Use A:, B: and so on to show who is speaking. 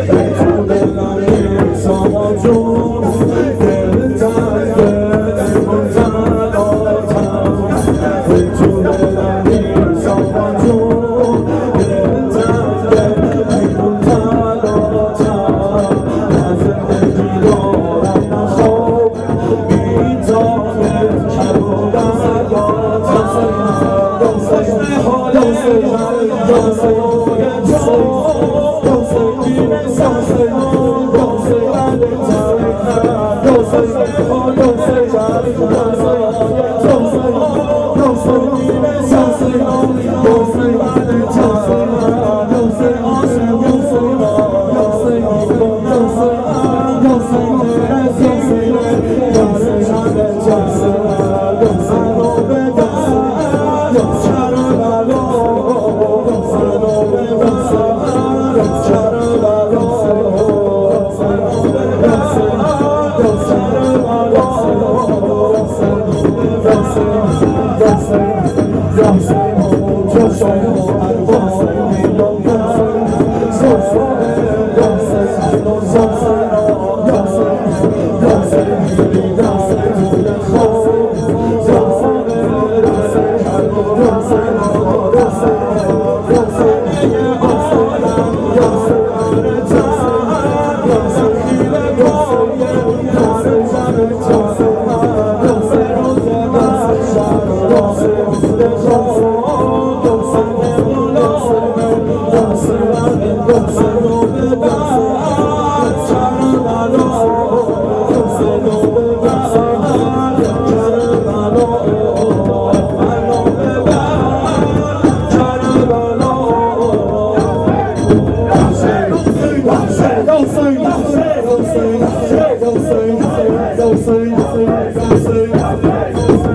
A: تو دلم نیسا جون دل تنگه نکن تنهاتم تو دلم نیسا جون دل تنگه نکن تنهاتم من زندگی دارم نه خواب میتانه شب و
B: Don't say